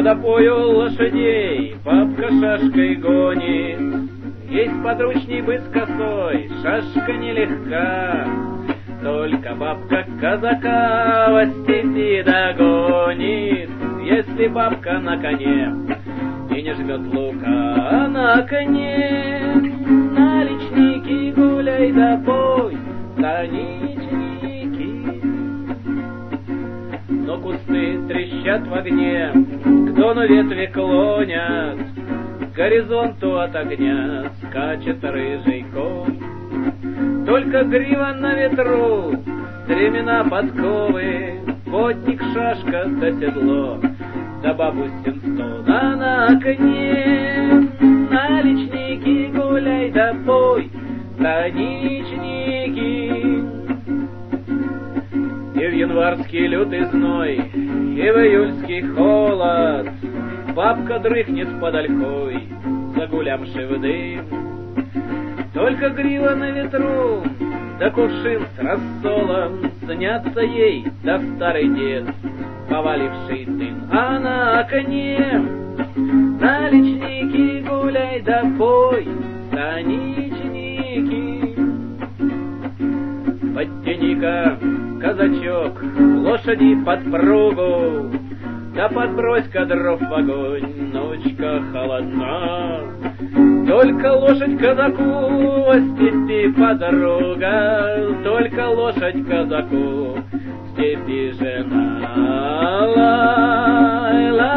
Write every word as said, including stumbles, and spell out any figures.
водопою лошадей бабка шашкой гонит. Есть подручней быть с косой, шашка нелегка, только бабка казака во степи догонит. Если бабка на коне и не жмет лука, а на коне наличники гуляй да пой, станичники. Но кусты трещат в огне, к дону ветви клонят, к горизонту от огня скачет рыжий конь. Только грива на ветру, стремена подковы, потник, шашка да седло, да бабусин стол. А на окне наличники гуляй да пой, станичники. И в январский лютый зной, и в июльский холод бабка дрыхнет под ольхой, загулявши в дым. Только грива на ветру, да кувшин с рассолом снятся ей, да старый дед, поваливший дым. А на окне наличники гуляй да пой, станичники. Подтяни-ка, казачок, лошади подпругу, да подбрось-ка дров в огонь, ночка холодна. Только лошадь казаку во степи подруга, только лошадь казаку в степи жена. Лай, лай.